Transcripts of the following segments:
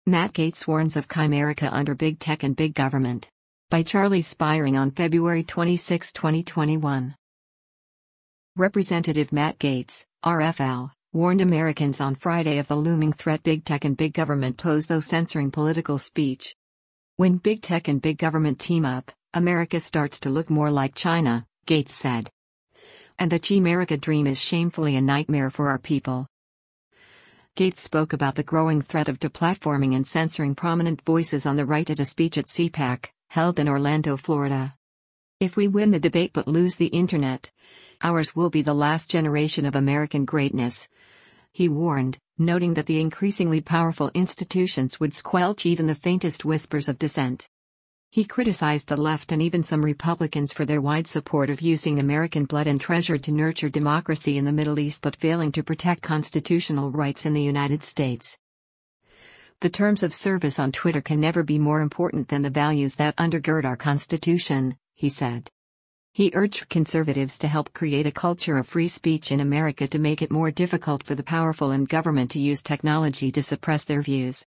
Matt Gaetz warns of Chimerica under Big Tech and Big Government. By Charlie Spiering on February 26, 2021. Representative Matt Gaetz, RFL, warned Americans on Friday of the looming threat Big Tech and Big Government pose, though censoring political speech. When Big Tech and Big Government team up, America starts to look more like China, Gaetz said. And the Chimerica dream is shamefully a nightmare for our people. Gaetz spoke about the growing threat of deplatforming and censoring prominent voices on the right at a speech at CPAC, held in Orlando, Florida. If we win the debate but lose the internet, ours will be the last generation of American greatness, he warned, noting that the increasingly powerful institutions would squelch even the faintest whispers of dissent. He criticized the left and even some Republicans for their wide support of using American blood and treasure to nurture democracy in the Middle East but failing to protect constitutional rights in the United States. The terms of service on Twitter can never be more important than the values that undergird our Constitution, he said. He urged conservatives to help create a culture of free speech in America to make it more difficult for the powerful and government to use technology to suppress their views.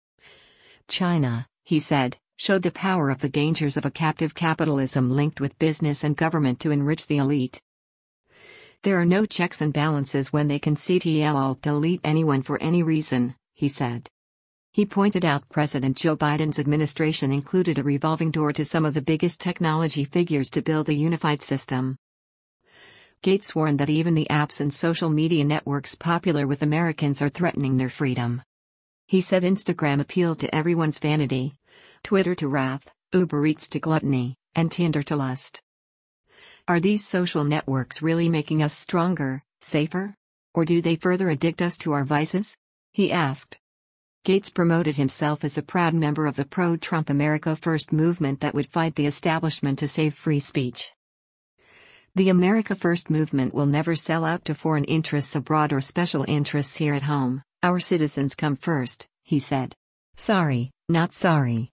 China, he said, showed the power of the dangers of a captive capitalism linked with business and government to enrich the elite. There are no checks and balances when they can Alt-delete anyone for any reason, he said. He pointed out President Joe Biden's administration included a revolving door to some of the biggest technology figures to build a unified system. Gaetz warned that even the apps and social media networks popular with Americans are threatening their freedom. He said Instagram appealed to everyone's vanity, Twitter to wrath, Uber Eats to gluttony, and Tinder to lust. Are these social networks really making us stronger, safer? Or do they further addict us to our vices? He asked. Gaetz promoted himself as a proud member of the pro-Trump America First movement that would fight the establishment to save free speech. The America First movement will never sell out to foreign interests abroad or special interests here at home. Our citizens come first, he said. Sorry, not sorry.